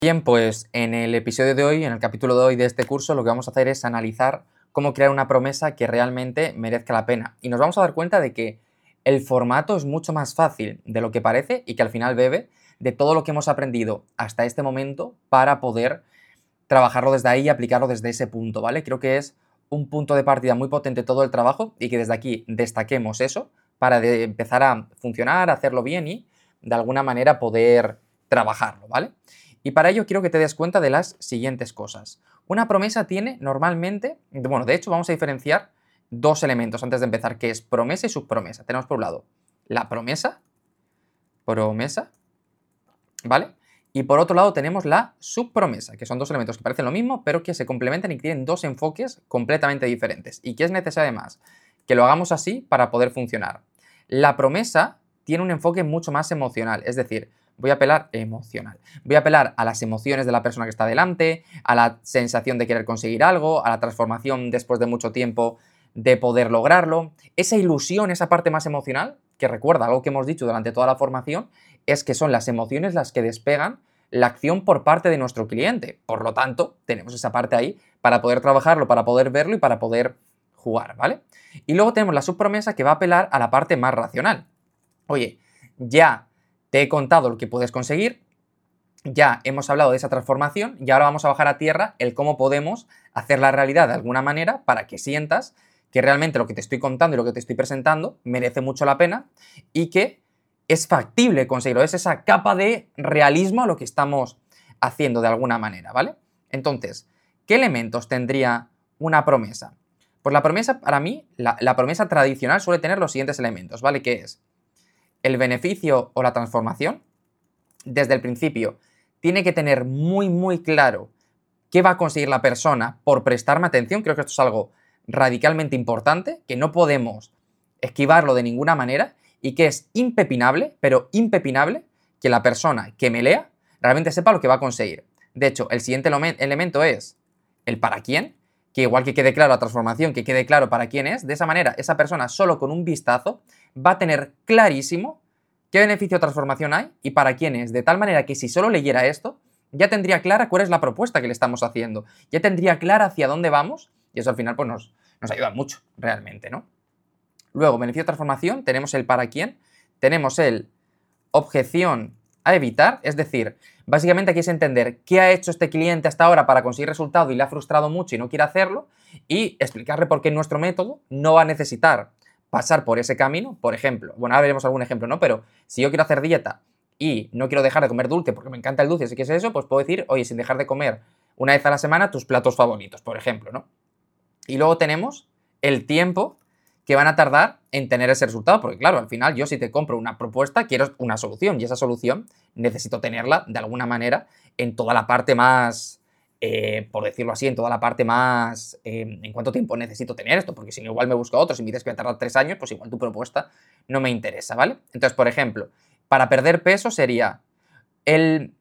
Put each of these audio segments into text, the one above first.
Bien, pues en el episodio de hoy, en el capítulo de hoy de este curso, lo que vamos a hacer es analizar cómo crear una promesa que realmente merezca la pena. Y nos vamos a dar cuenta de que el formato es mucho más fácil de lo que parece y que al final bebe de todo lo que hemos aprendido hasta este momento para poder trabajarlo desde ahí y aplicarlo desde ese punto, ¿vale? Creo que es un punto de partida muy potente todo el trabajo y que desde aquí destaquemos eso para empezar a funcionar, a hacerlo bien y de alguna manera poder trabajarlo, ¿vale? Y para ello quiero que te des cuenta de las siguientes cosas. Una promesa tiene normalmente, bueno, de hecho vamos a diferenciar dos elementos antes de empezar, que es promesa y subpromesa. Tenemos por un lado la promesa, ¿vale? Y por otro lado tenemos la subpromesa, que son dos elementos que parecen lo mismo, pero que se complementan y que tienen dos enfoques completamente diferentes. Y que es necesario además que lo hagamos así para poder funcionar. La promesa tiene un enfoque mucho más emocional, es decir, voy a apelar a las emociones de la persona que está delante, a la sensación de querer conseguir algo, a la transformación después de mucho tiempo de poder lograrlo. Esa ilusión, esa parte más emocional, que recuerda algo que hemos dicho durante toda la formación, es que son las emociones las que despegan la acción por parte de nuestro cliente. Por lo tanto, tenemos esa parte ahí para poder trabajarlo, para poder verlo y para poder jugar, ¿vale? Y luego tenemos la subpromesa que va a apelar a la parte más racional. Oye, ya te he contado lo que puedes conseguir, ya hemos hablado de esa transformación y ahora vamos a bajar a tierra el cómo podemos hacer la realidad de alguna manera para que sientas que realmente lo que te estoy contando y lo que te estoy presentando merece mucho la pena y que es factible conseguirlo. Es esa capa de realismo a lo que estamos haciendo de alguna manera, ¿vale? Entonces, ¿qué elementos tendría una promesa? Pues la promesa, para mí, la promesa tradicional suele tener los siguientes elementos, ¿vale? Que es el beneficio o la transformación. Desde el principio, tiene que tener muy claro qué va a conseguir la persona por prestarme atención. Creo que esto es algo radicalmente importante, que no podemos esquivarlo de ninguna manera y que es impepinable, pero impepinable, que la persona que me lea realmente sepa lo que va a conseguir. De hecho, el siguiente elemento es el para quién, que igual que quede claro la transformación, que quede claro para quién es, de esa manera esa persona solo con un vistazo va a tener clarísimo qué beneficio o transformación hay y para quién es, de tal manera que si solo leyera esto, ya tendría clara cuál es la propuesta que le estamos haciendo, ya tendría clara hacia dónde vamos y eso al final pues nos ayuda mucho realmente, ¿no? Luego, beneficio de transformación, tenemos el para quién, tenemos el objeción a evitar, es decir, básicamente aquí es entender qué ha hecho este cliente hasta ahora para conseguir resultado y le ha frustrado mucho y no quiere hacerlo y explicarle por qué nuestro método no va a necesitar pasar por ese camino. Por ejemplo, bueno, ahora veremos algún ejemplo, ¿no? Pero si yo quiero hacer dieta y no quiero dejar de comer dulce porque me encanta el dulce, si quieres eso, pues puedo decir, oye, sin dejar de comer una vez a la semana tus platos favoritos, por ejemplo, ¿no? Y luego tenemos el tiempo que van a tardar en tener ese resultado, porque claro, al final yo si te compro una propuesta quiero una solución y esa solución necesito tenerla de alguna manera en toda la parte más, por decirlo así, en toda la parte más, ¿en cuánto tiempo necesito tener esto? Porque si no igual me busco otro, si me dices que va a tardar 3 años, pues igual tu propuesta no me interesa, ¿vale? Entonces, por ejemplo, para perder peso sería el,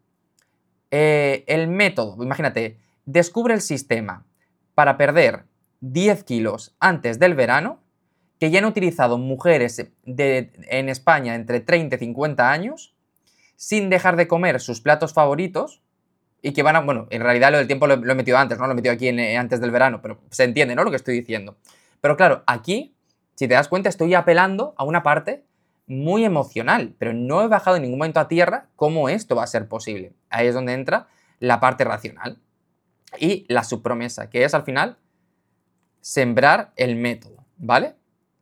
el método, imagínate, descubre el sistema para perder 10 kilos antes del verano que ya han utilizado mujeres en España entre 30 y 50 años sin dejar de comer sus platos favoritos y que van a, bueno, en realidad lo del tiempo lo he metido antes, ¿no? Lo he metido aquí antes del verano, pero se entiende, ¿no? Lo que estoy diciendo. Pero claro, aquí, si te das cuenta, estoy apelando a una parte muy emocional, pero no he bajado en ningún momento a tierra cómo esto va a ser posible. Ahí es donde entra la parte racional y la subpromesa, que es al final sembrar el método, ¿vale?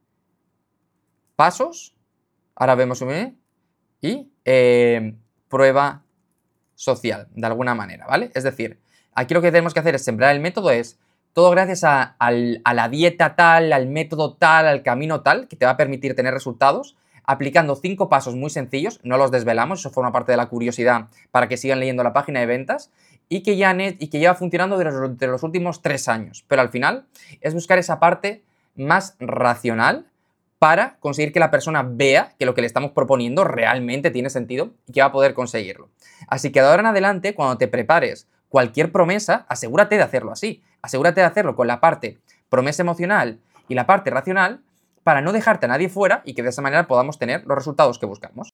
Pasos, ahora vemos un y prueba social, de alguna manera, ¿vale? Es decir, aquí lo que tenemos que hacer es sembrar el método, es todo gracias a la dieta tal, al método tal, al camino tal, que te va a permitir tener resultados, aplicando 5 pasos muy sencillos, no los desvelamos, eso forma parte de la curiosidad para que sigan leyendo la página de ventas, y que lleva funcionando de los últimos 3 años. Pero al final es buscar esa parte más racional para conseguir que la persona vea que lo que le estamos proponiendo realmente tiene sentido y que va a poder conseguirlo. Así que de ahora en adelante, cuando te prepares cualquier promesa, asegúrate de hacerlo así. Asegúrate de hacerlo con la parte promesa emocional y la parte racional para no dejarte a nadie fuera y que de esa manera podamos tener los resultados que buscamos.